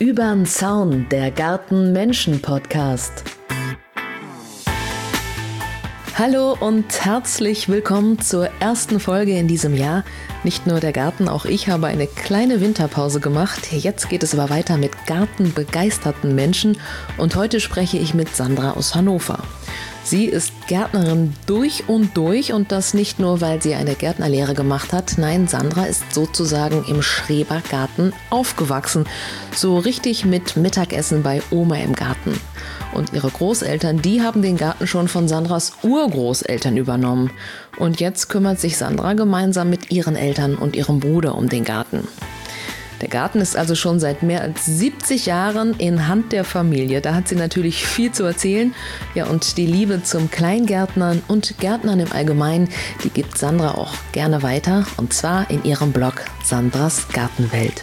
Übern Zaun, der Garten-Menschen-Podcast. Hallo und herzlich willkommen zur ersten Folge in diesem Jahr. Nicht nur der Garten, auch ich habe eine kleine Winterpause gemacht. Jetzt geht es aber weiter mit gartenbegeisterten Menschen und heute spreche ich mit Sandra aus Hannover. Sie ist Gärtnerin durch und das nicht nur, weil sie eine Gärtnerlehre gemacht hat. Nein, Sandra ist sozusagen im Schrebergarten aufgewachsen. So richtig mit Mittagessen bei Oma im Garten. Und ihre Großeltern, die haben den Garten schon von Sandras Urgroßeltern übernommen. Und jetzt kümmert sich Sandra gemeinsam mit ihren Eltern und ihrem Bruder um den Garten. Der Garten ist also schon seit mehr als 70 Jahren in Hand der Familie. Da hat sie natürlich viel zu erzählen. Ja, und die Liebe zum Kleingärtnern und Gärtnern im Allgemeinen, die gibt Sandra auch gerne weiter. Und zwar in ihrem Blog Sandras Gartenwelt.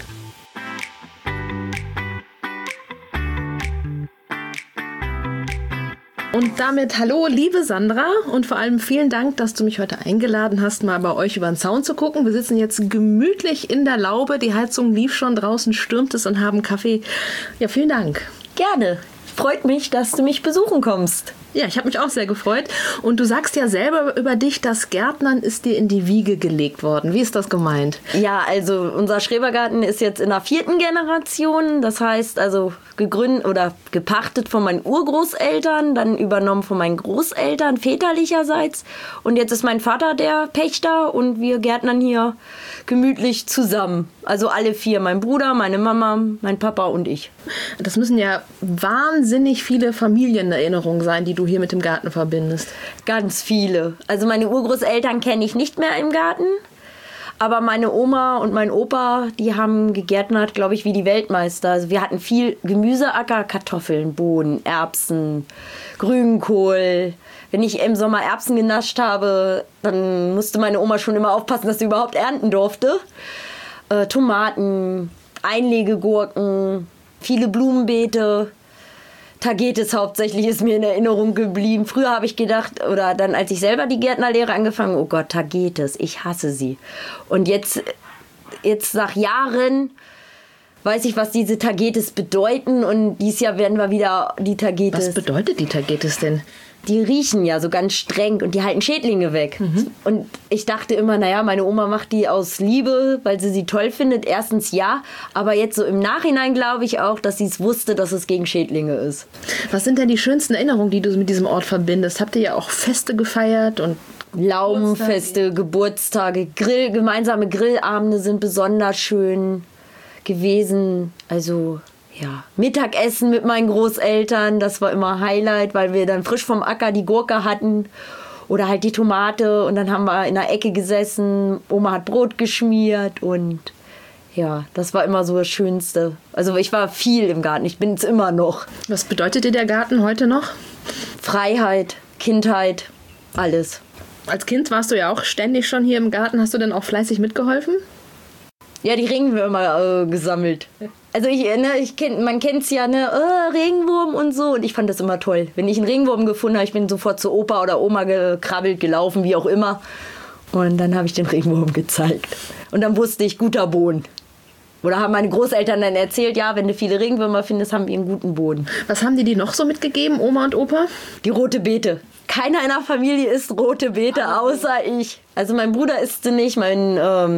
Und damit hallo, liebe Sandra, und vor allem vielen Dank, dass du mich heute eingeladen hast, mal bei euch über den Zaun zu gucken. Wir sitzen jetzt gemütlich in der Laube, die Heizung lief schon, draußen stürmt es und haben Kaffee. Ja, vielen Dank. Gerne. Freut mich, dass du mich besuchen kommst. Ja, ich habe mich auch sehr gefreut. Und du sagst ja selber über dich, das Gärtnern ist dir in die Wiege gelegt worden. Wie ist das gemeint? Ja, also unser Schrebergarten ist jetzt in der 4. Generation. Das heißt also gegründet oder gepachtet von meinen Urgroßeltern, dann übernommen von meinen Großeltern väterlicherseits. Und jetzt ist mein Vater der Pächter und wir gärtnern hier gemütlich zusammen. Also alle 4, mein Bruder, meine Mama, mein Papa und ich. Das müssen ja wahnsinnig viele Familienerinnerungen sein, die du hier mit dem Garten verbindest. Ganz viele. Also meine Urgroßeltern kenne ich nicht mehr im Garten. Aber meine Oma und mein Opa, die haben gegärtnert, glaube ich, wie die Weltmeister. Also wir hatten viel Gemüseacker, Kartoffeln, Bohnen, Erbsen, Grünkohl. Wenn ich im Sommer Erbsen genascht habe, dann musste meine Oma schon immer aufpassen, dass sie überhaupt ernten durfte. Tomaten, Einlegegurken, viele Blumenbeete. Tagetes hauptsächlich ist mir in Erinnerung geblieben. Früher habe ich gedacht, oder dann als ich selber die Gärtnerlehre angefangen, oh Gott, Tagetes, ich hasse sie. Und jetzt nach Jahren weiß ich, was diese Tagetes bedeuten und dieses Jahr werden wir wieder die Tagetes. Was bedeutet die Tagetes denn? Die riechen ja so ganz streng und die halten Schädlinge weg. Und ich dachte immer, naja, meine Oma macht die aus Liebe, weil sie toll findet. Erstens ja, aber jetzt so im Nachhinein glaube ich auch, dass sie es wusste, dass es gegen Schädlinge ist. Was sind denn die schönsten Erinnerungen, die du mit diesem Ort verbindest? Habt ihr ja auch Feste gefeiert und Laubenfeste, Geburtstage, gemeinsame Grillabende sind besonders schön gewesen. Also ja, Mittagessen mit meinen Großeltern, das war immer Highlight, weil wir dann frisch vom Acker die Gurke hatten oder halt die Tomate und dann haben wir in der Ecke gesessen, Oma hat Brot geschmiert und ja, das war immer so das Schönste. Also ich war viel im Garten, ich bin es immer noch. Was bedeutet dir der Garten heute noch? Freiheit, Kindheit, alles. Als Kind warst du ja auch ständig schon hier im Garten, hast du denn auch fleißig mitgeholfen? Ja, die Regenwürmer gesammelt. Also man kennt es ja, Regenwurm und so. Und ich fand das immer toll. Wenn ich einen Regenwurm gefunden habe, ich bin sofort zu Opa oder Oma gekrabbelt, gelaufen, wie auch immer. Und dann habe ich den Regenwurm gezeigt. Und dann wusste ich, guter Boden. Oder haben meine Großeltern dann erzählt, ja, wenn du viele Regenwürmer findest, haben wir einen guten Boden. Was haben die noch so mitgegeben, Oma und Opa? Die rote Beete. Keiner in der Familie isst rote Beete, außer ich. Also mein Bruder isst sie nicht, mein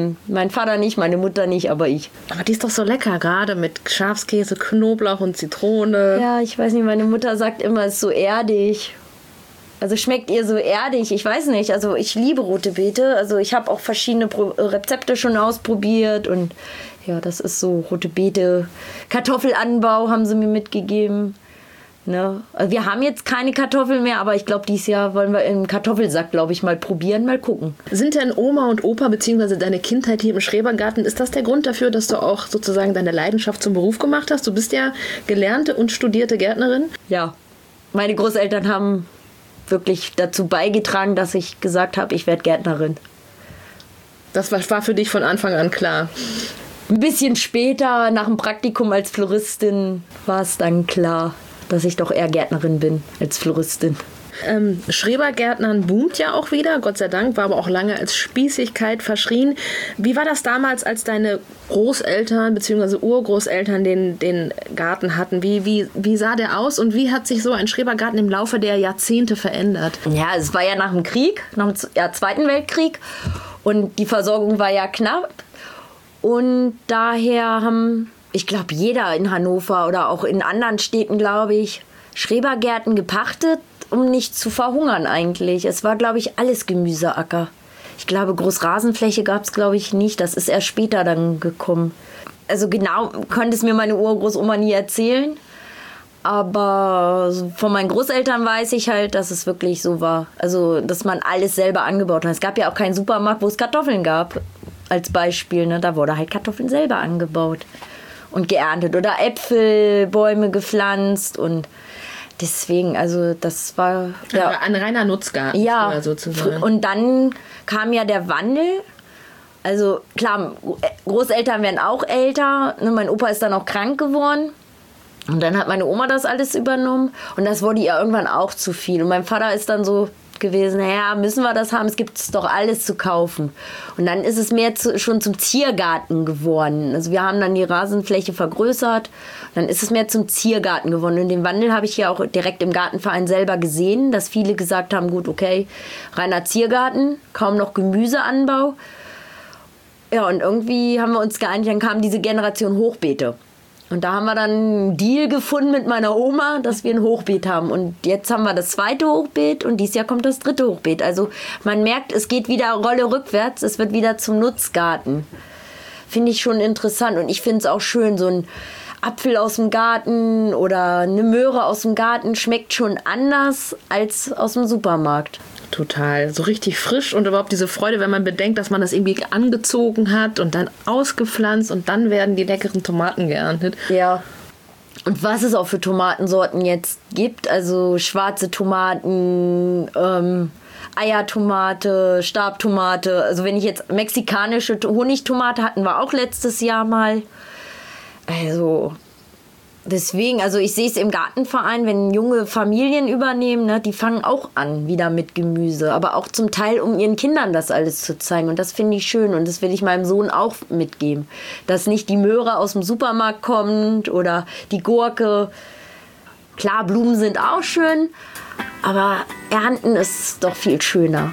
Vater nicht, meine Mutter nicht, aber ich. Aber die ist doch so lecker, gerade mit Schafskäse, Knoblauch und Zitrone. Ja, ich weiß nicht, meine Mutter sagt immer, es ist so erdig. Also schmeckt ihr so erdig, ich weiß nicht. Also ich liebe rote Beete. Also ich habe auch verschiedene Rezepte schon ausprobiert und ja, das ist so rote Beete. Kartoffelanbau haben sie mir mitgegeben. Ne? Also wir haben jetzt keine Kartoffeln mehr, aber ich glaube, dieses Jahr wollen wir im Kartoffelsack, glaube ich, mal probieren, mal gucken. Sind denn Oma und Opa bzw. deine Kindheit hier im Schrebergarten, ist das der Grund dafür, dass du auch sozusagen deine Leidenschaft zum Beruf gemacht hast? Du bist ja gelernte und studierte Gärtnerin. Ja, meine Großeltern haben wirklich dazu beigetragen, dass ich gesagt habe, ich werde Gärtnerin. Das war für dich von Anfang an klar? Ein bisschen später, nach dem Praktikum als Floristin, war es dann klar, dass ich doch eher Gärtnerin bin als Floristin. Schrebergärtnern boomt ja auch wieder, Gott sei Dank, war aber auch lange als Spießigkeit verschrien. Wie war das damals, als deine Großeltern bzw. Urgroßeltern den Garten hatten? Wie sah der aus und wie hat sich so ein Schrebergarten im Laufe der Jahrzehnte verändert? Ja, es war ja nach dem Krieg, nach dem Zweiten Weltkrieg und die Versorgung war ja knapp und daher haben, ich glaube, jeder in Hannover oder auch in anderen Städten, glaube ich, Schrebergärten gepachtet, um nicht zu verhungern eigentlich. Es war, glaube ich, alles Gemüseacker. Ich glaube, Großrasenfläche gab es, glaube ich, nicht. Das ist erst später dann gekommen. Also genau konnte es mir meine Urgroßoma nie erzählen. Aber von meinen Großeltern weiß ich halt, dass es wirklich so war. Also, dass man alles selber angebaut hat. Es gab ja auch keinen Supermarkt, wo es Kartoffeln gab, als Beispiel. Ne? Da wurde halt Kartoffeln selber angebaut und geerntet. Oder Äpfelbäume gepflanzt und deswegen, also das war ja ein reiner Nutzgarten. Ja, sozusagen. Und dann kam ja der Wandel. Also klar, Großeltern werden auch älter. Mein Opa ist dann auch krank geworden. Und dann hat meine Oma das alles übernommen. Und das wurde ihr irgendwann auch zu viel. Und mein Vater ist dann so gewesen, naja, müssen wir das haben? Es gibt doch alles zu kaufen. Und dann ist es mehr schon zum Ziergarten geworden. Also wir haben dann die Rasenfläche vergrößert. Dann ist es mehr zum Ziergarten geworden. Und den Wandel habe ich ja auch direkt im Gartenverein selber gesehen, dass viele gesagt haben, gut, okay, reiner Ziergarten, kaum noch Gemüseanbau. Ja, und irgendwie haben wir uns geeinigt, dann kam diese Generation Hochbeete. Und da haben wir dann einen Deal gefunden mit meiner Oma, dass wir ein Hochbeet haben. Und jetzt haben wir das 2. Hochbeet und dieses Jahr kommt das 3. Hochbeet. Also man merkt, es geht wieder Rolle rückwärts, es wird wieder zum Nutzgarten. Finde ich schon interessant und ich finde es auch schön, so ein Apfel aus dem Garten oder eine Möhre aus dem Garten schmeckt schon anders als aus dem Supermarkt. Total, so richtig frisch und überhaupt diese Freude, wenn man bedenkt, dass man das irgendwie angezogen hat und dann ausgepflanzt und dann werden die leckeren Tomaten geerntet. Ja. Und was es auch für Tomatensorten jetzt gibt, also schwarze Tomaten, Eiertomate, Stabtomate, also wenn ich jetzt mexikanische Honigtomate hatten wir auch letztes Jahr mal. Also deswegen, also ich sehe es im Gartenverein, wenn junge Familien übernehmen, ne, die fangen auch an wieder mit Gemüse, aber auch zum Teil, um ihren Kindern das alles zu zeigen und das finde ich schön und das will ich meinem Sohn auch mitgeben, dass nicht die Möhre aus dem Supermarkt kommt oder die Gurke. Klar, Blumen sind auch schön, aber ernten ist doch viel schöner.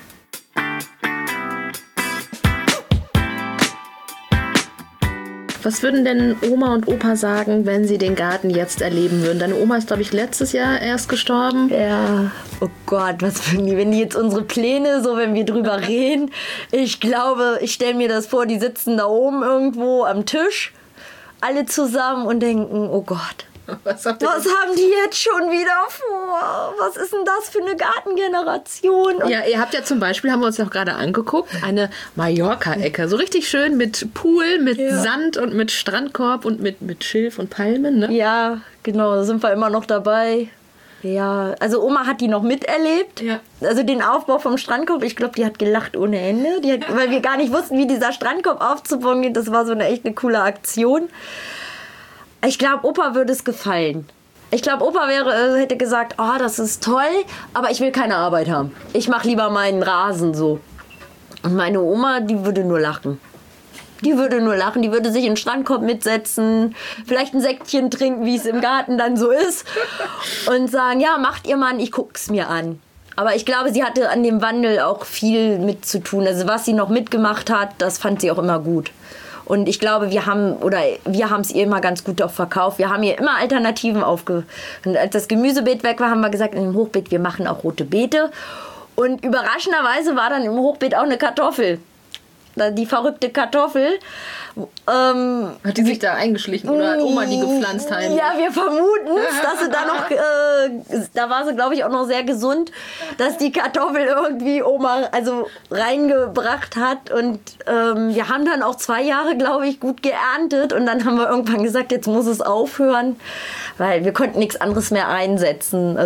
Was würden denn Oma und Opa sagen, wenn sie den Garten jetzt erleben würden? Deine Oma ist, glaube ich, letztes Jahr erst gestorben. Ja, oh Gott, was würden die, wenn die jetzt unsere Pläne, so wenn wir drüber reden, ich glaube, ich stelle mir das vor, die sitzen da oben irgendwo am Tisch, alle zusammen und denken, oh Gott, was haben die jetzt schon wieder vor? Was ist denn das für eine Gartengeneration? Und ja, ihr habt ja zum Beispiel, haben wir uns ja auch gerade angeguckt, eine Mallorca-Ecke. So richtig schön mit Pool, mit Sand und mit Strandkorb und mit Schilf und Palmen, ne? Ja, genau, da sind wir immer noch dabei. Ja, also Oma hat die noch miterlebt. Ja. Also den Aufbau vom Strandkorb, ich glaube, die hat gelacht ohne Ende. Weil wir gar nicht wussten, wie dieser Strandkorb aufzubauen geht. Das war so eine echt eine coole Aktion. Ich glaube, Opa würde es gefallen. Ich glaube, Opa hätte gesagt, oh, das ist toll, aber ich will keine Arbeit haben. Ich mache lieber meinen Rasen so. Und meine Oma, die würde nur lachen. Die würde sich in den Strandkorb mitsetzen, vielleicht ein Säckchen trinken, wie es im Garten dann so ist. Und sagen, ja, macht ihr Mann, ich guck's mir an. Aber ich glaube, sie hatte an dem Wandel auch viel mit zu tun. Also was sie noch mitgemacht hat, das fand sie auch immer gut. Und ich glaube, wir haben es ihr immer ganz gut auch verkauft. Wir haben ihr immer Alternativen Und als das Gemüsebeet weg war, haben wir gesagt, in dem Hochbeet, wir machen auch rote Beete. Und überraschenderweise war dann im Hochbeet auch eine Kartoffel. Die verrückte Kartoffel. Hat die sich da eingeschlichen oder hat Oma die gepflanzt heimlich? Ja, wir vermuten es, dass sie da noch, da war sie, glaube ich, auch noch sehr gesund, dass die Kartoffel irgendwie Oma reingebracht hat. Und wir haben dann auch 2 Jahre, glaube ich, gut geerntet. Und dann haben wir irgendwann gesagt, jetzt muss es aufhören, weil wir konnten nichts anderes mehr einsetzen. Also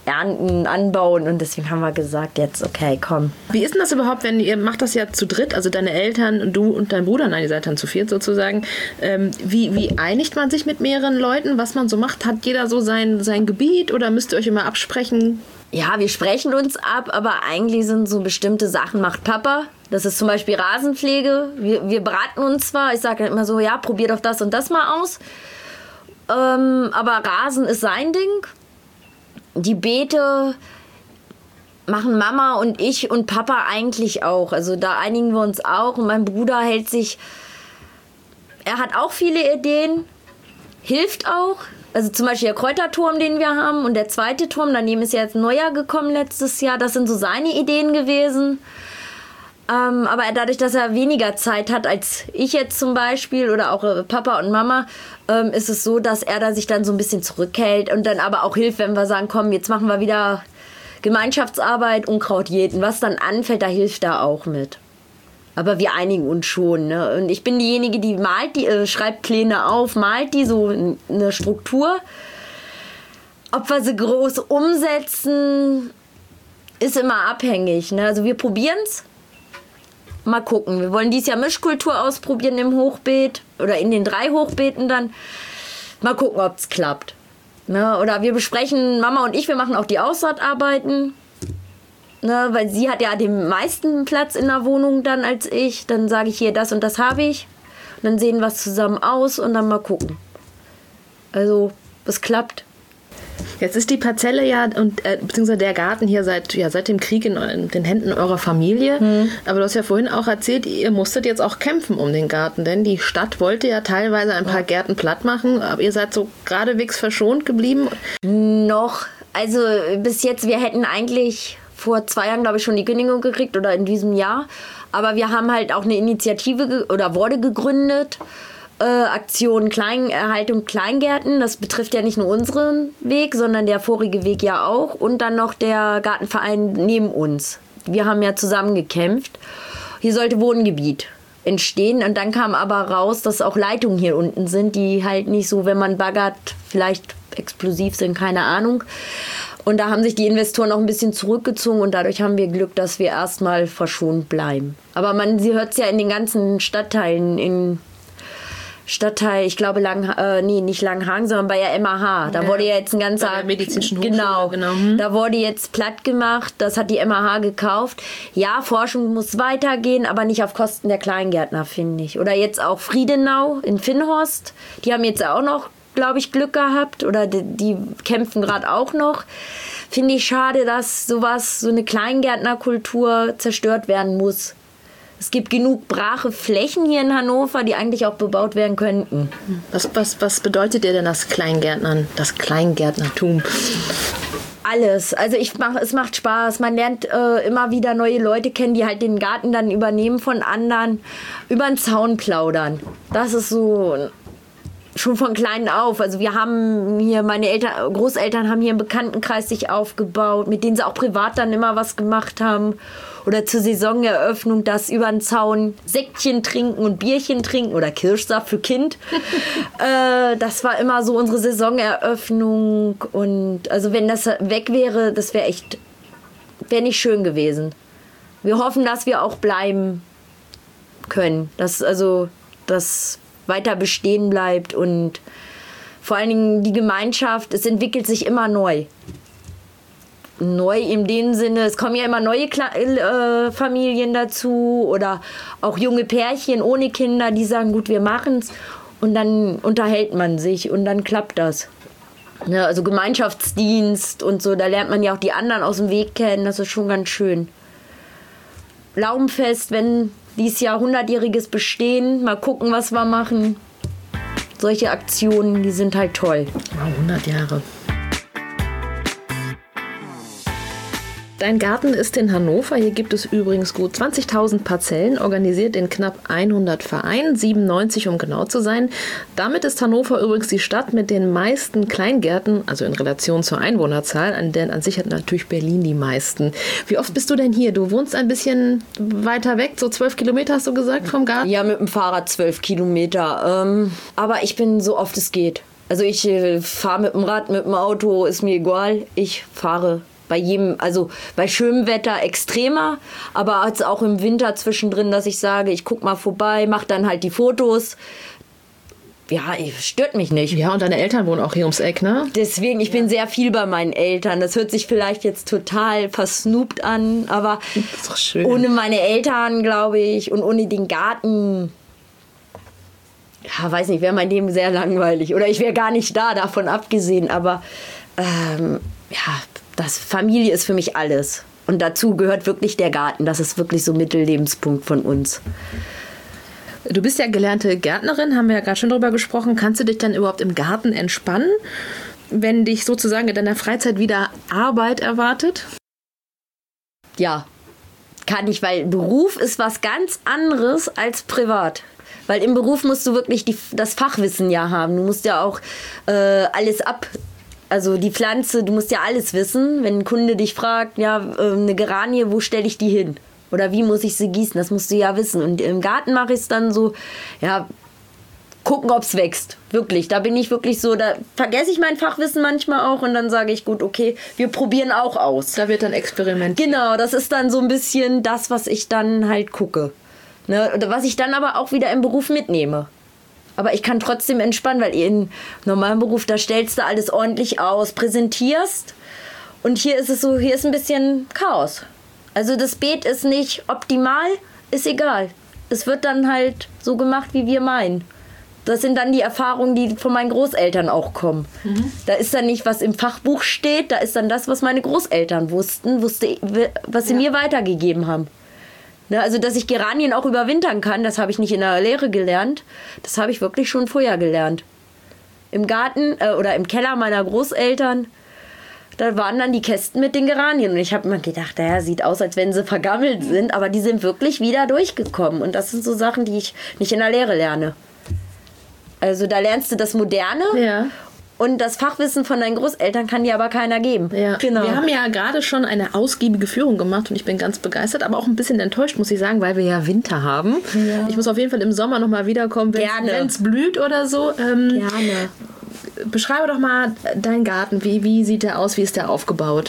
ernten, anbauen. Und deswegen haben wir gesagt, jetzt okay, komm. Wie ist denn das überhaupt, wenn ihr macht das ja zu dritt, also deine Eltern, du und dein Bruder, nein, ihr seid dann zu viert sozusagen. Wie einigt man sich mit mehreren Leuten, was man so macht? Hat jeder so sein Gebiet oder müsst ihr euch immer absprechen? Ja, wir sprechen uns ab, aber eigentlich sind so bestimmte Sachen macht Papa. Das ist zum Beispiel Rasenpflege. Wir beraten uns zwar, ich sage immer so, ja, probier doch das und das mal aus. Aber Rasen ist sein Ding. Die Beete machen Mama und ich und Papa eigentlich auch. Also da einigen wir uns auch. Und mein Bruder hält sich, er hat auch viele Ideen, hilft auch. Also zum Beispiel der Kräuterturm, den wir haben und der zweite Turm, daneben ist ja jetzt ein neuer gekommen letztes Jahr. Das sind so seine Ideen gewesen. Aber dadurch, dass er weniger Zeit hat als ich jetzt zum Beispiel oder auch Papa und Mama, ist es so, dass er da sich dann so ein bisschen zurückhält und dann aber auch hilft, wenn wir sagen, komm, jetzt machen wir wieder Gemeinschaftsarbeit, Unkraut jäten. Was dann anfällt, da hilft er auch mit. Aber wir einigen uns schon. Ne? Und ich bin diejenige, die malt, schreibt Pläne auf, malt die so eine Struktur. Ob wir sie groß umsetzen, ist immer abhängig. Ne? Also wir probieren es. Mal gucken. Wir wollen dieses Jahr Mischkultur ausprobieren im Hochbeet oder in den 3 Hochbeeten dann. Mal gucken, ob es klappt. Ne? Oder wir besprechen, Mama und ich, wir machen auch die Aussaatarbeiten. Ne? Weil sie hat ja den meisten Platz in der Wohnung dann als ich. Dann sage ich hier, das und das habe ich. Und dann sehen wir es zusammen aus und dann mal gucken. Also, es klappt. Jetzt ist die Parzelle ja und beziehungsweise der Garten hier seit dem Krieg in den Händen eurer Familie. Aber du hast ja vorhin auch erzählt, ihr musstet jetzt auch kämpfen um den Garten, denn die Stadt wollte ja teilweise ein paar Gärten platt machen, aber ihr seid so geradewegs verschont geblieben. Noch, also bis jetzt, wir hätten eigentlich vor 2 Jahren, glaube ich, schon die Kündigung gekriegt oder in diesem Jahr. Aber wir haben halt auch eine Initiative wurde gegründet. Aktion Erhaltung Kleingärten. Das betrifft ja nicht nur unseren Weg, sondern der vorige Weg ja auch. Und dann noch der Gartenverein neben uns. Wir haben ja zusammen gekämpft. Hier sollte Wohngebiet entstehen. Und dann kam aber raus, dass auch Leitungen hier unten sind, die halt nicht so, wenn man baggert, vielleicht explosiv sind, keine Ahnung. Und da haben sich die Investoren auch ein bisschen zurückgezogen und dadurch haben wir Glück, dass wir erstmal verschont bleiben. Aber sie hört es ja in den ganzen Stadtteilen, in Stadtteil, ich glaube, nicht Langenhagen, sondern bei der MAH. Da wurde ja jetzt ein ganzer... Bei der medizinischen Hochschule, genau. Da wurde jetzt platt gemacht, das hat die MAH gekauft. Ja, Forschung muss weitergehen, aber nicht auf Kosten der Kleingärtner, finde ich. Oder jetzt auch Friedenau in Finnhorst, die haben jetzt auch noch, glaube ich, Glück gehabt oder die kämpfen gerade auch noch. Finde ich schade, dass so eine Kleingärtnerkultur zerstört werden muss. Es gibt genug brache Flächen hier in Hannover, die eigentlich auch bebaut werden könnten. Was bedeutet dir denn das Kleingärtnertum? Alles. Also es macht Spaß. Man lernt immer wieder neue Leute kennen, die halt den Garten dann übernehmen von anderen, über den Zaun plaudern. Das ist so schon von klein auf. Also wir haben hier, meine Großeltern haben hier einen Bekanntenkreis sich aufgebaut, mit denen sie auch privat dann immer was gemacht haben. Oder zur Saisoneröffnung, das über den Zaun Säckchen trinken und Bierchen trinken oder Kirschsaft für Kind. Das war immer so unsere Saisoneröffnung. Und also wenn das weg wäre, das wäre nicht schön gewesen. Wir hoffen, dass wir auch bleiben können. Dass das weiter bestehen bleibt und vor allen Dingen die Gemeinschaft, es entwickelt sich immer neu. Neu in dem Sinne, es kommen ja immer neue Familien dazu oder auch junge Pärchen ohne Kinder, die sagen, gut, wir machen's und dann unterhält man sich und dann klappt das. Ja, also Gemeinschaftsdienst und so, da lernt man ja auch die anderen aus dem Weg kennen, das ist schon ganz schön. Laubenfest, wenn dieses Jahr 100-jähriges Bestehen, mal gucken, was wir machen. Solche Aktionen, die sind halt toll. Wow, 100 Jahre. Dein Garten ist in Hannover. Hier gibt es übrigens gut 20.000 Parzellen, organisiert in knapp 100 Vereinen, 97 um genau zu sein. Damit ist Hannover übrigens die Stadt mit den meisten Kleingärten, also in Relation zur Einwohnerzahl, denn an sich hat natürlich Berlin die meisten. Wie oft bist du denn hier? Du wohnst ein bisschen weiter weg, so 12 Kilometer hast du gesagt vom Garten? Ja, mit dem Fahrrad 12 Kilometer. Aber ich bin so oft es geht. Also ich fahre mit dem Rad, mit dem Auto, ist mir egal. Ich fahre bei jedem, also bei schönem Wetter extremer, aber auch im Winter zwischendrin, dass ich sage, ich guck mal vorbei, mache dann halt die Fotos. Ja, stört mich nicht. Ja, und deine Eltern wohnen auch hier ums Eck, ne? Deswegen, ich bin sehr viel bei meinen Eltern. Das hört sich vielleicht jetzt total versnoopt an, aber das ist doch schön. Ohne meine Eltern, glaube ich, und ohne den Garten, ja, weiß nicht, wäre mein Leben sehr langweilig. Oder ich wäre gar nicht da, davon abgesehen. Aber Familie ist für mich alles. Und dazu gehört wirklich der Garten. Das ist wirklich so Mittellebenspunkt von uns. Du bist ja gelernte Gärtnerin, haben wir ja gerade schon drüber gesprochen. Kannst du dich dann überhaupt im Garten entspannen, wenn dich sozusagen in deiner Freizeit wieder Arbeit erwartet? Ja, kann ich, weil Beruf ist was ganz anderes als privat. Weil im Beruf musst du wirklich das Fachwissen ja haben. Du musst ja auch alles also die Pflanze, du musst ja alles wissen. Wenn ein Kunde dich fragt, ja, eine Geranie, wo stelle ich die hin? Oder wie muss ich sie gießen? Das musst du ja wissen. Und im Garten mache ich es dann so, ja, gucken, ob es wächst. Wirklich, da bin ich wirklich so, da vergesse ich mein Fachwissen manchmal auch und dann sage ich, gut, okay, wir probieren auch aus. Da wird dann experimentiert. Genau, das ist dann so ein bisschen das, was ich dann halt gucke. Ne? Was ich dann aber auch wieder im Beruf mitnehme. Aber ich kann trotzdem entspannen, weil im normalen Beruf, da stellst du alles ordentlich aus, präsentierst. Und hier ist es so, hier ist ein bisschen Chaos. Also das Beet ist nicht optimal, ist egal. Es wird dann halt so gemacht, wie wir meinen. Das sind dann die Erfahrungen, die von meinen Großeltern auch kommen. Mhm. Da ist dann nicht, was im Fachbuch steht, da ist dann das, was meine Großeltern was sie mir weitergegeben haben. Ne, also, dass ich Geranien auch überwintern kann, das habe ich nicht in der Lehre gelernt. Das habe ich wirklich schon vorher gelernt. Im Garten oder im Keller meiner Großeltern, da waren dann die Kästen mit den Geranien. Und ich habe mir gedacht, naja, sieht aus, als wenn sie vergammelt sind, aber die sind wirklich wieder durchgekommen. Und das sind so Sachen, die ich nicht in der Lehre lerne. Also da lernst du das Moderne. Ja. Und das Fachwissen von deinen Großeltern kann dir aber keiner geben. Ja. Genau. Wir haben ja gerade schon eine ausgiebige Führung gemacht und ich bin ganz begeistert, aber auch ein bisschen enttäuscht, muss ich sagen, weil wir ja Winter haben. Ja. Ich muss auf jeden Fall im Sommer nochmal wiederkommen, wenn es blüht oder so. Gerne. Beschreibe doch mal deinen Garten. Wie sieht der aus? Wie ist der aufgebaut?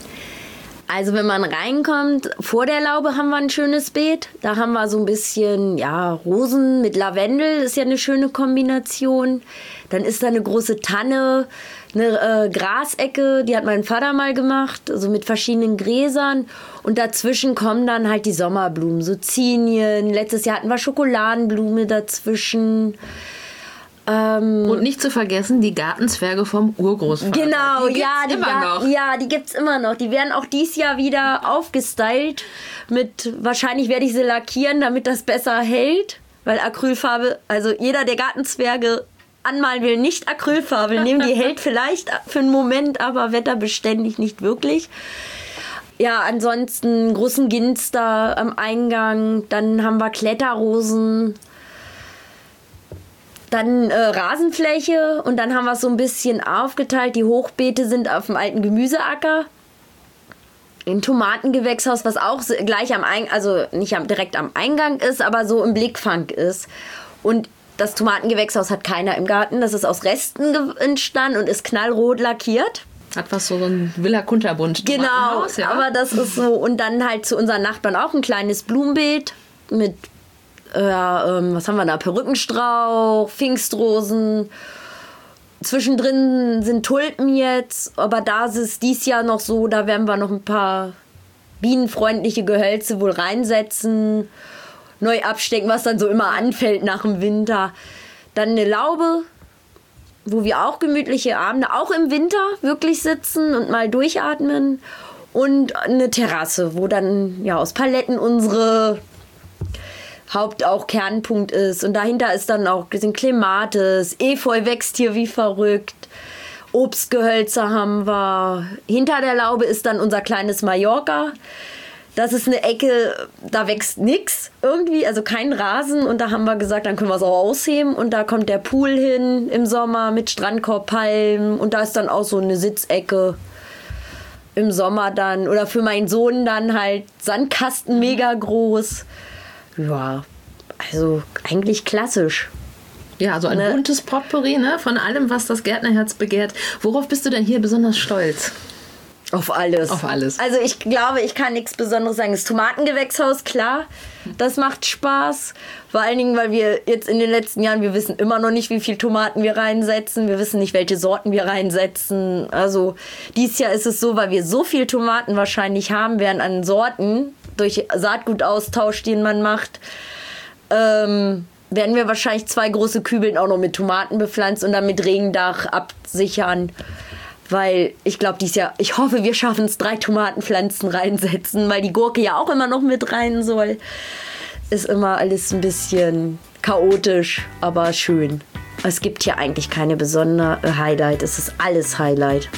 Also wenn man reinkommt, vor der Laube haben wir ein schönes Beet. Da haben wir so ein bisschen, ja, Rosen mit Lavendel, ist ja eine schöne Kombination. Dann ist da eine große Tanne, eine Grasecke, die hat mein Vater mal gemacht, also mit verschiedenen Gräsern. Und dazwischen kommen dann halt die Sommerblumen, so Zinien. Letztes Jahr hatten wir Schokoladenblume dazwischen. Und nicht zu vergessen, die Gartenzwerge vom Urgroßvater. Genau, die gibt's immer noch. Die werden auch dieses Jahr wieder aufgestylt. Wahrscheinlich werde ich sie lackieren, damit das besser hält. Weil Acrylfarbe, also jeder, der Gartenzwerge anmalen will, nicht Acrylfarbe nehmen. Die hält vielleicht für einen Moment, aber wetterbeständig nicht wirklich. Ja, ansonsten großen Ginster am Eingang. Dann haben wir Kletterrosen. Dann Rasenfläche und dann haben wir es so ein bisschen aufgeteilt. Die Hochbeete sind auf dem alten Gemüseacker. Ein Tomatengewächshaus, was auch gleich am Eingang, also nicht direkt am Eingang ist, aber so im Blickfang ist. Und das Tomatengewächshaus hat keiner im Garten. Das ist aus Resten entstanden und ist knallrot lackiert. Hat was so ein Villa Kunterbund. Genau, ja. Aber das ist so. Und dann halt zu unseren Nachbarn auch ein kleines Blumenbeet mit was haben wir da? Perückenstrauch, Pfingstrosen. Zwischendrin sind Tulpen jetzt, aber da ist es dieses Jahr noch so, da werden wir noch ein paar bienenfreundliche Gehölze wohl reinsetzen, neu abstecken, was dann so immer anfällt nach dem Winter. Dann eine Laube, wo wir auch gemütliche Abende, auch im Winter wirklich sitzen und mal durchatmen. Und eine Terrasse, wo dann ja aus Paletten unsere auch Kernpunkt ist. Und dahinter ist dann auch Klematis, Efeu wächst hier wie verrückt, Obstgehölze haben wir. Hinter der Laube ist dann unser kleines Mallorca. Das ist eine Ecke, da wächst nichts irgendwie, also kein Rasen. Und da haben wir gesagt, dann können wir es auch ausheben. Und da kommt der Pool hin im Sommer mit Strandkorbpalmen. Und da ist dann auch so eine Sitzecke im Sommer dann. Oder für meinen Sohn dann halt Sandkasten mega groß. Ja, also eigentlich klassisch. Ja, also ein buntes Potpourri, ne, von allem, was das Gärtnerherz begehrt. Worauf bist du denn hier besonders stolz? Auf alles. Auf alles. Also ich glaube, ich kann nichts Besonderes sagen. Das Tomatengewächshaus, klar, das macht Spaß. Vor allen Dingen, weil wir jetzt in den letzten Jahren, wir wissen immer noch nicht, wie viel Tomaten wir reinsetzen. Wir wissen nicht, welche Sorten wir reinsetzen. Also dieses Jahr ist es so, weil wir so viel Tomaten wahrscheinlich haben werden an Sorten, durch Saatgutaustausch, den man macht, werden wir wahrscheinlich 2 große Kübeln auch noch mit Tomaten bepflanzen und dann mit Regendach absichern. Weil ich glaube, dieses Jahr, ich hoffe, wir schaffen es, 3 Tomatenpflanzen reinsetzen, weil die Gurke ja auch immer noch mit rein soll. Ist immer alles ein bisschen chaotisch, aber schön. Es gibt hier eigentlich keine besondere Highlight. Es ist alles Highlight.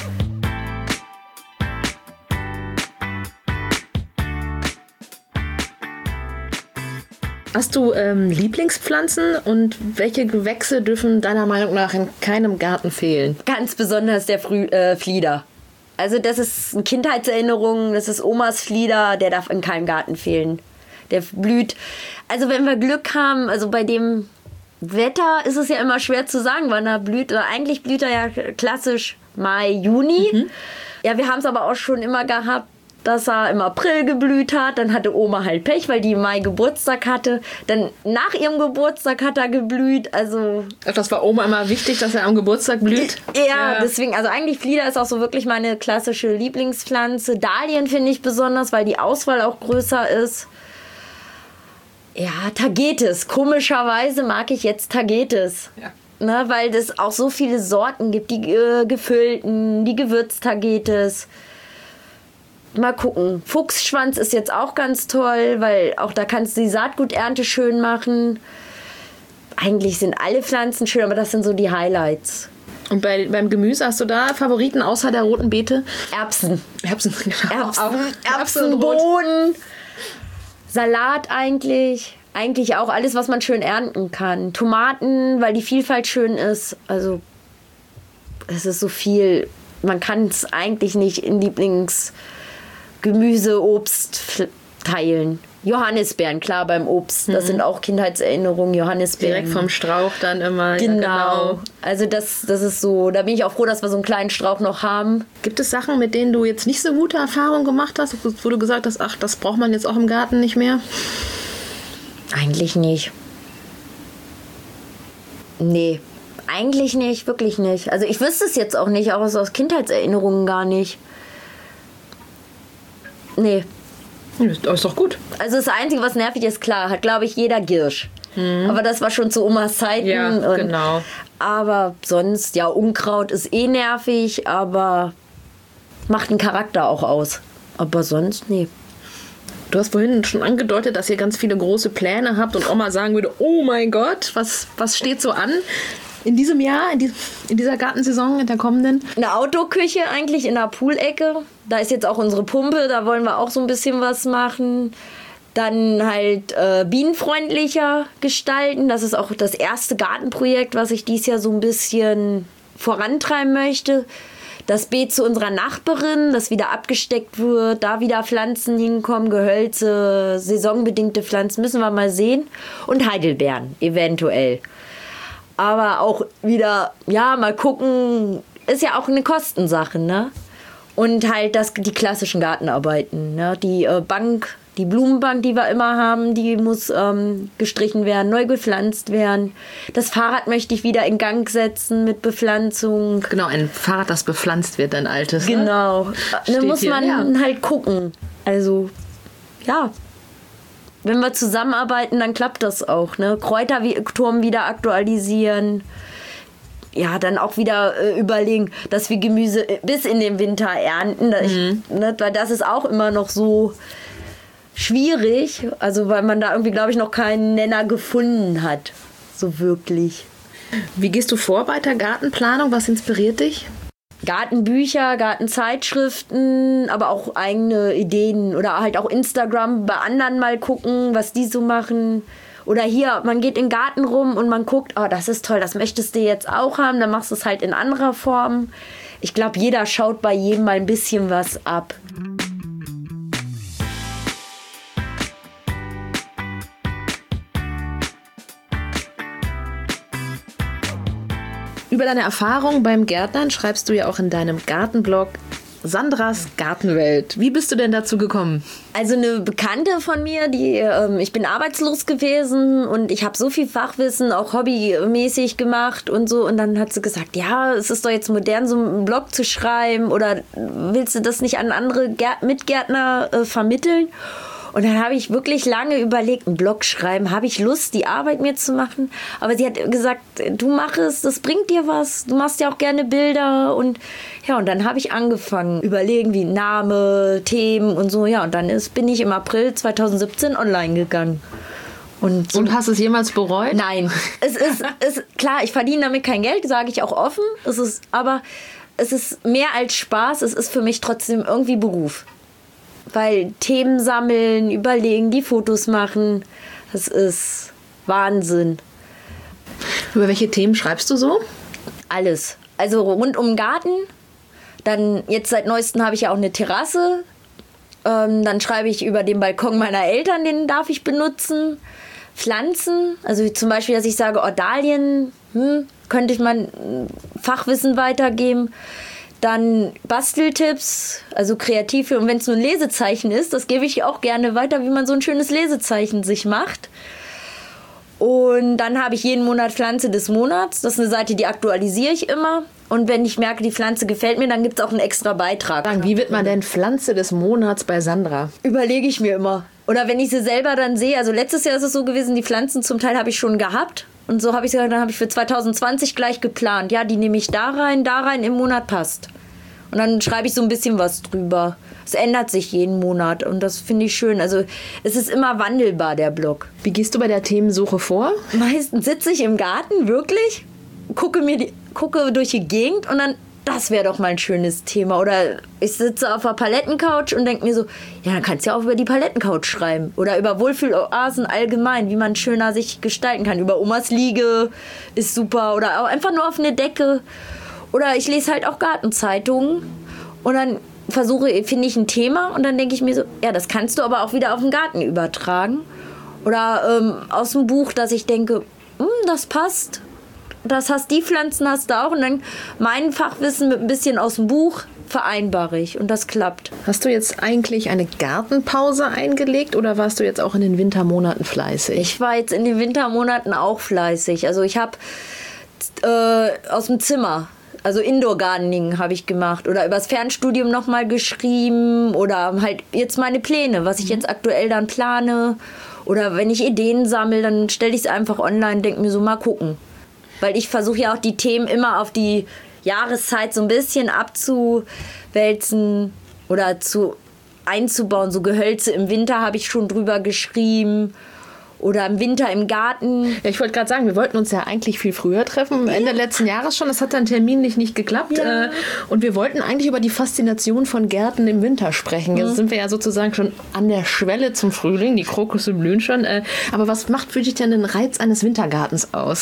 Hast du Lieblingspflanzen und welche Gewächse dürfen deiner Meinung nach in keinem Garten fehlen? Ganz besonders der Flieder. Also das ist eine Kindheitserinnerung, das ist Omas Flieder, der darf in keinem Garten fehlen. Der blüht. Also wenn wir Glück haben, also bei dem Wetter ist es ja immer schwer zu sagen, wann er blüht. Oder eigentlich blüht er ja klassisch Mai, Juni. Ja, wir haben es aber auch schon immer gehabt, dass er im April geblüht hat. Dann hatte Oma halt Pech, weil die im Mai Geburtstag hatte. Dann nach ihrem Geburtstag hat er geblüht. Also das war Oma immer wichtig, dass er am Geburtstag blüht? Ja, deswegen, also eigentlich Flieder ist auch so wirklich meine klassische Lieblingspflanze. Dahlien finde ich besonders, weil die Auswahl auch größer ist. Ja, Tagetes. Komischerweise mag ich jetzt Tagetes. Ja. Ne, weil es auch so viele Sorten gibt. Die gefüllten, die Gewürztagetes. Mal gucken. Fuchsschwanz ist jetzt auch ganz toll, weil auch da kannst du die Saatguternte schön machen. Eigentlich sind alle Pflanzen schön, aber das sind so die Highlights. Und beim Gemüse hast du da Favoriten außer der roten Beete? Erbsen. Erbsen, Bohnen, Salat eigentlich. Eigentlich auch alles, was man schön ernten kann. Tomaten, weil die Vielfalt schön ist. Also es ist so viel. Man kann es eigentlich nicht in Lieblingsgemüse, Obst teilen. Johannisbeeren, klar, beim Obst. Das sind auch Kindheitserinnerungen, Johannisbeeren. Direkt vom Strauch dann immer. Genau. Ja, genau. Also das ist so, da bin ich auch froh, dass wir so einen kleinen Strauch noch haben. Gibt es Sachen, mit denen du jetzt nicht so gute Erfahrungen gemacht hast, wo du gesagt hast, ach, das braucht man jetzt auch im Garten nicht mehr? Eigentlich nicht. Nee, eigentlich nicht, wirklich nicht. Also ich wüsste es jetzt auch nicht, auch aus Kindheitserinnerungen gar nicht. Nee. Das ist doch gut. Also das Einzige, was nervig ist, klar, hat, glaube ich, jeder Girsch. Aber das war schon zu Omas Zeiten. Ja, genau. Aber sonst, ja, Unkraut ist eh nervig, aber macht den Charakter auch aus. Aber sonst, nee. Du hast vorhin schon angedeutet, dass ihr ganz viele große Pläne habt und Oma sagen würde, oh mein Gott, was steht so an in diesem Jahr, in dieser Gartensaison, in der kommenden? Eine Outdoor-Küche eigentlich in der Poolecke. Da ist jetzt auch unsere Pumpe, da wollen wir auch so ein bisschen was machen. Dann halt bienenfreundlicher gestalten. Das ist auch das erste Gartenprojekt, was ich dieses Jahr so ein bisschen vorantreiben möchte. Das Beet zu unserer Nachbarin, das wieder abgesteckt wird, da wieder Pflanzen hinkommen, Gehölze, saisonbedingte Pflanzen, müssen wir mal sehen. Und Heidelbeeren, eventuell. Aber auch wieder, ja, mal gucken, ist ja auch eine Kostensache, ne? Und halt die klassischen Gartenarbeiten, ne? Die Blumenbank, die wir immer haben, die muss gestrichen werden, neu gepflanzt werden. Das Fahrrad möchte ich wieder in Gang setzen mit Bepflanzung. Genau, ein Fahrrad, das bepflanzt wird, ein altes. Genau. Da muss man halt gucken. Also, ja. Wenn wir zusammenarbeiten, dann klappt das auch. Ne? Kräuterturm wieder aktualisieren. Ja, dann auch wieder überlegen, dass wir Gemüse bis in den Winter ernten. Weil das ist auch immer noch so schwierig, also weil man da irgendwie, glaube ich, noch keinen Nenner gefunden hat, so wirklich. Wie gehst du vor bei der Gartenplanung? Was inspiriert dich? Gartenbücher, Gartenzeitschriften, aber auch eigene Ideen oder halt auch Instagram bei anderen mal gucken, was die so machen. Oder hier, man geht in den Garten rum und man guckt, oh, das ist toll, das möchtest du jetzt auch haben, dann machst du es halt in anderer Form. Ich glaube, jeder schaut bei jedem mal ein bisschen was ab. Über deine Erfahrung beim Gärtnern schreibst du ja auch in deinem Gartenblog Sandras Gartenwelt. Wie bist du denn dazu gekommen? Also eine Bekannte von mir, ich bin arbeitslos gewesen und ich habe so viel Fachwissen, auch hobbymäßig gemacht und so. Und dann hat sie gesagt, ja, es ist doch jetzt modern, so einen Blog zu schreiben oder willst du das nicht an andere Mitgärtner vermitteln? Und dann habe ich wirklich lange überlegt, einen Blog schreiben, habe ich Lust, die Arbeit mir zu machen? Aber sie hat gesagt, du mach es, das bringt dir was, du machst ja auch gerne Bilder. Und ja, und dann habe ich angefangen, überlegen wie Name, Themen und so. Ja, und dann bin ich im April 2017 online gegangen. Und hast du es jemals bereut? Nein, es ist klar, ich verdiene damit kein Geld, sage ich auch offen. Aber es ist mehr als Spaß, es ist für mich trotzdem irgendwie Beruf. Weil Themen sammeln, überlegen, die Fotos machen, das ist Wahnsinn. Über welche Themen schreibst du so? Alles. Also rund um den Garten. Dann jetzt seit neuestem habe ich ja auch eine Terrasse. Dann schreibe ich über den Balkon meiner Eltern, den darf ich benutzen. Pflanzen, also zum Beispiel, dass ich sage, Dahlien, könnte ich mal Fachwissen weitergeben. Dann Basteltipps, also Kreative. Und wenn es nur ein Lesezeichen ist, das gebe ich auch gerne weiter, wie man so ein schönes Lesezeichen sich macht. Und dann habe ich jeden Monat Pflanze des Monats. Das ist eine Seite, die aktualisiere ich immer. Und wenn ich merke, die Pflanze gefällt mir, dann gibt es auch einen extra Beitrag. Wie wird man denn Pflanze des Monats bei Sandra? Überlege ich mir immer. Oder wenn ich sie selber dann sehe. Also letztes Jahr ist es so gewesen, die Pflanzen zum Teil habe ich schon gehabt. Und so habe ich gesagt, dann habe ich für 2020 gleich geplant. Ja, die nehme ich da rein, im Monat passt. Und dann schreibe ich so ein bisschen was drüber. Es ändert sich jeden Monat und das finde ich schön. Also es ist immer wandelbar, der Blog. Wie gehst du bei der Themensuche vor? Meistens sitze ich im Garten, wirklich, gucke durch die Gegend und dann, das wäre doch mal ein schönes Thema. Oder ich sitze auf der Palettencouch und denke mir so, ja, dann kannst du ja auch über die Palettencouch schreiben. Oder über Wohlfühloasen allgemein, wie man schöner sich gestalten kann. Über Omas Liege ist super. Oder auch einfach nur auf eine Decke. Oder ich lese halt auch Gartenzeitungen und dann finde ich ein Thema und dann denke ich mir so, ja, das kannst du aber auch wieder auf den Garten übertragen. Oder aus dem Buch, dass ich denke, das passt. Die Pflanzen hast du auch. Und dann mein Fachwissen mit ein bisschen aus dem Buch vereinbare ich. Und das klappt. Hast du jetzt eigentlich eine Gartenpause eingelegt oder warst du jetzt auch in den Wintermonaten fleißig? Ich war jetzt in den Wintermonaten auch fleißig. Also ich habe aus dem Zimmer, also Indoor Gardening habe ich gemacht oder übers Fernstudium nochmal geschrieben oder halt jetzt meine Pläne, was ich jetzt aktuell dann plane. Oder wenn ich Ideen sammle, dann stelle ich es einfach online, denke mir so, mal gucken. Weil ich versuche ja auch die Themen immer auf die Jahreszeit so ein bisschen abzuwälzen oder einzubauen. So Gehölze im Winter habe ich schon drüber geschrieben. Oder im Winter im Garten. Ja, ich wollte gerade sagen, wir wollten uns ja eigentlich viel früher treffen, Ende letzten Jahres schon. Das hat dann terminlich nicht geklappt. Ja. Und wir wollten eigentlich über die Faszination von Gärten im Winter sprechen. Jetzt sind wir ja sozusagen schon an der Schwelle zum Frühling. Die Krokusse blühen schon. Aber was macht für dich denn den Reiz eines Wintergartens aus?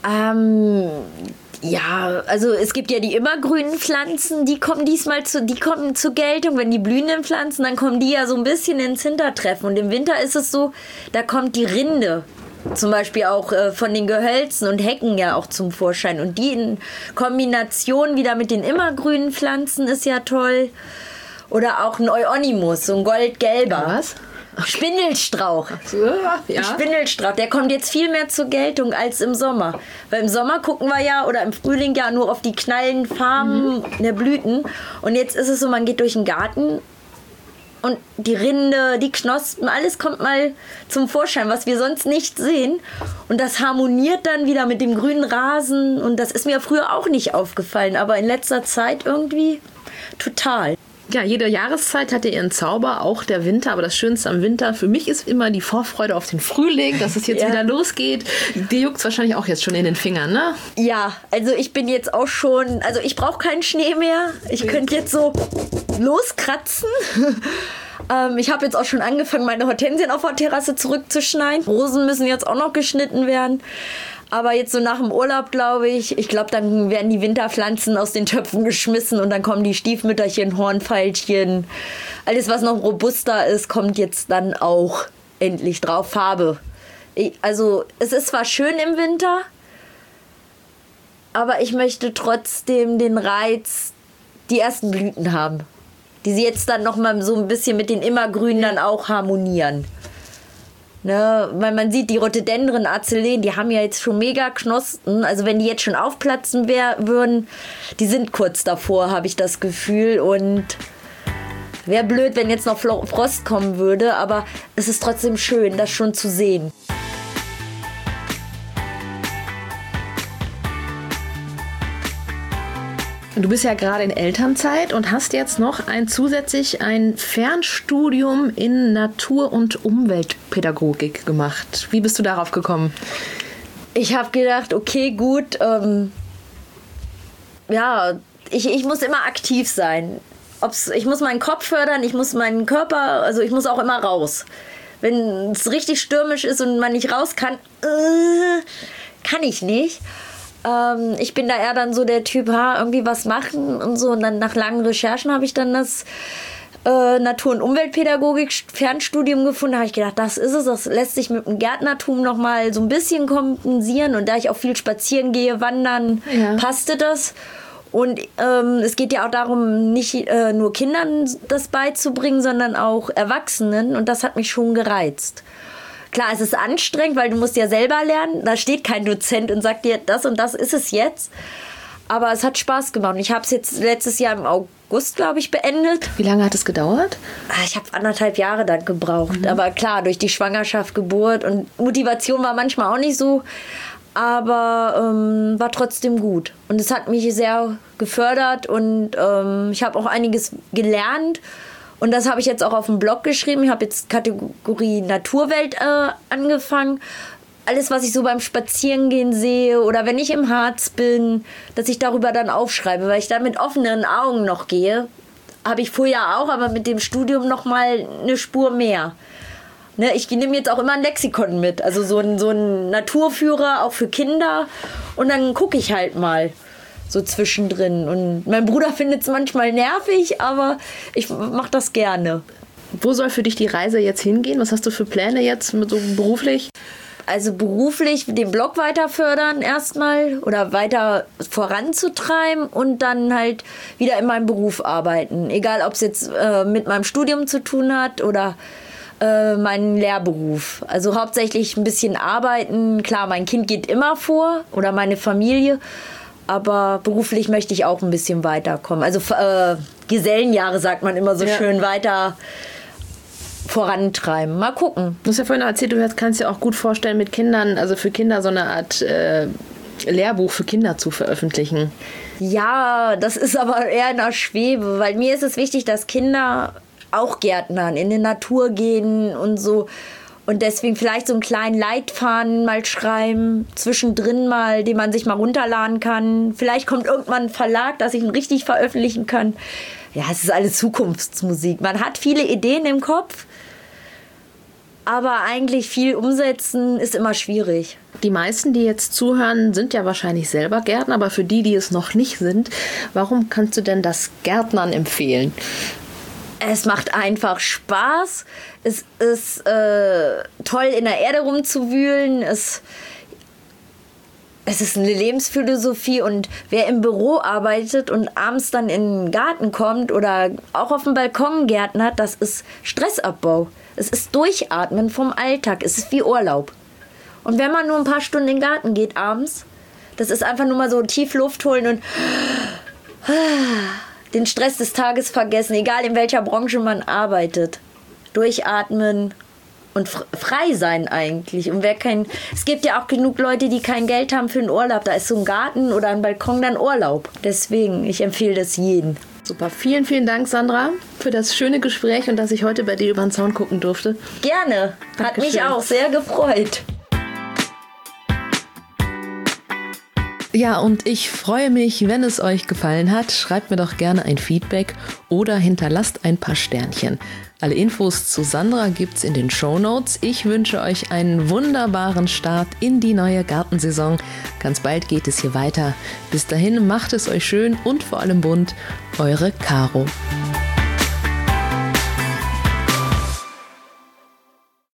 Ja, also es gibt ja die immergrünen Pflanzen, die kommen zur Geltung. Wenn die blühenden Pflanzen, dann kommen die ja so ein bisschen ins Hintertreffen. Und im Winter ist es so, da kommt die Rinde zum Beispiel auch von den Gehölzen und Hecken ja auch zum Vorschein. Und die in Kombination wieder mit den immergrünen Pflanzen ist ja toll. Oder auch ein Euonymus, so ein goldgelber. Was? Spindelstrauch. Ja. Spindelstrauch, der kommt jetzt viel mehr zur Geltung als im Sommer. Weil im Sommer gucken wir ja, oder im Frühling ja nur auf die knallen Farben der Blüten. Und jetzt ist es so, man geht durch den Garten und die Rinde, die Knospen, alles kommt mal zum Vorschein, was wir sonst nicht sehen. Und das harmoniert dann wieder mit dem grünen Rasen. Und das ist mir früher auch nicht aufgefallen, aber in letzter Zeit irgendwie total. Ja, jede Jahreszeit hatte ihren Zauber, auch der Winter. Aber das Schönste am Winter für mich ist immer die Vorfreude auf den Frühling, dass es jetzt wieder losgeht. Dir juckt es wahrscheinlich auch jetzt schon in den Fingern, ne? Ja, also ich bin jetzt auch schon, also ich brauche keinen Schnee mehr. Ich könnte jetzt so loskratzen. Ich habe jetzt auch schon angefangen, meine Hortensien auf der Terrasse zurückzuschneiden. Rosen müssen jetzt auch noch geschnitten werden. Aber jetzt so nach dem Urlaub, glaube ich, dann werden die Winterpflanzen aus den Töpfen geschmissen und dann kommen die Stiefmütterchen, Hornfeilchen. Alles, was noch robuster ist, kommt jetzt dann auch endlich drauf. Farbe. Also es ist zwar schön im Winter, aber ich möchte trotzdem den Reiz, die ersten Blüten haben, die sie jetzt dann nochmal so ein bisschen mit den Immergrünen dann auch harmonieren. Ne, weil man sieht, die Rhododendren, Azelleen, die haben ja jetzt schon mega Knospen. Also wenn die jetzt schon aufplatzen würden, die sind kurz davor, habe ich das Gefühl. Und wäre blöd, wenn jetzt noch Frost kommen würde. Aber es ist trotzdem schön, das schon zu sehen. Du bist ja gerade in Elternzeit und hast jetzt noch zusätzlich ein Fernstudium in Natur- und Umweltpädagogik gemacht. Wie bist du darauf gekommen? Ich habe gedacht, okay, gut, ich muss immer aktiv sein. Ich muss meinen Kopf fördern, ich muss meinen Körper, also ich muss auch immer raus. Wenn es richtig stürmisch ist und man nicht raus kann, kann ich nicht. Ich bin da eher dann so der Typ, irgendwie was machen und so. Und dann nach langen Recherchen habe ich dann das Natur- und Umweltpädagogik Fernstudium gefunden. Da habe ich gedacht, das ist es. Das lässt sich mit dem Gärtnertum noch mal so ein bisschen kompensieren. Und da ich auch viel spazieren gehe, wandern, passte das. Und es geht ja auch darum, nicht nur Kindern das beizubringen, sondern auch Erwachsenen. Und das hat mich schon gereizt. Klar, es ist anstrengend, weil du musst ja selber lernen. Da steht kein Dozent und sagt dir, das und das ist es jetzt. Aber es hat Spaß gemacht. Ich habe es jetzt letztes Jahr im August, glaube ich, beendet. Wie lange hat es gedauert? Ich habe 1,5 Jahre dann gebraucht. Aber klar, durch die Schwangerschaft, Geburt und Motivation war manchmal auch nicht so. Aber war trotzdem gut. Und es hat mich sehr gefördert und ich habe auch einiges gelernt. Und das habe ich jetzt auch auf dem Blog geschrieben. Ich habe jetzt Kategorie Naturwelt angefangen. Alles, was ich so beim Spazierengehen sehe oder wenn ich im Harz bin, dass ich darüber dann aufschreibe, weil ich da mit offenen Augen noch gehe. Habe ich vorher auch, aber mit dem Studium noch mal eine Spur mehr. Ne, ich nehme jetzt auch immer ein Lexikon mit, also so ein Naturführer, auch für Kinder. Und dann gucke ich halt mal. So zwischendrin. Und mein Bruder findet es manchmal nervig, aber ich mache das gerne. Wo soll für dich die Reise jetzt hingehen? Was hast du für Pläne jetzt so beruflich? Also beruflich den Blog weiter fördern erstmal oder weiter voranzutreiben und dann halt wieder in meinem Beruf arbeiten. Egal, ob es jetzt mit meinem Studium zu tun hat oder meinen Lehrberuf. Also hauptsächlich ein bisschen arbeiten. Klar, mein Kind geht immer vor oder meine Familie. Aber beruflich möchte ich auch ein bisschen weiterkommen. Also Gesellenjahre, sagt man immer so schön, weiter vorantreiben. Mal gucken. Du hast ja vorhin erzählt, du kannst dir auch gut vorstellen, mit Kindern, also für Kinder so eine Art Lehrbuch für Kinder zu veröffentlichen. Ja, das ist aber eher in der Schwebe, weil mir ist es wichtig, dass Kinder auch Gärtnern, in die Natur gehen und so. Und deswegen vielleicht so einen kleinen Leitfaden mal schreiben, zwischendrin mal, den man sich mal runterladen kann. Vielleicht kommt irgendwann ein Verlag, dass ich ihn richtig veröffentlichen kann. Ja, es ist alles Zukunftsmusik. Man hat viele Ideen im Kopf, aber eigentlich viel umsetzen ist immer schwierig. Die meisten, die jetzt zuhören, sind ja wahrscheinlich selber Gärtner, aber für die es noch nicht sind, warum kannst du denn das Gärtnern empfehlen? Es macht einfach Spaß. Es ist toll, in der Erde rumzuwühlen. Es ist eine Lebensphilosophie. Und wer im Büro arbeitet und abends dann in den Garten kommt oder auch auf dem Balkon gärtnert, das ist Stressabbau. Es ist Durchatmen vom Alltag. Es ist wie Urlaub. Und wenn man nur ein paar Stunden in den Garten geht abends, das ist einfach nur mal so tief Luft holen und den Stress des Tages vergessen, egal in welcher Branche man arbeitet. Durchatmen und frei sein eigentlich. Und es gibt ja auch genug Leute, die kein Geld haben für einen Urlaub. Da ist so ein Garten oder ein Balkon dann Urlaub. Deswegen, ich empfehle das jedem. Super, vielen, vielen Dank, Sandra, für das schöne Gespräch und dass ich heute bei dir über den Zaun gucken durfte. Gerne, hat mich auch sehr gefreut. Ja, und ich freue mich, wenn es euch gefallen hat. Schreibt mir doch gerne ein Feedback oder hinterlasst ein paar Sternchen. Alle Infos zu Sandra gibt's in den Shownotes. Ich wünsche euch einen wunderbaren Start in die neue Gartensaison. Ganz bald geht es hier weiter. Bis dahin macht es euch schön und vor allem bunt. Eure Caro.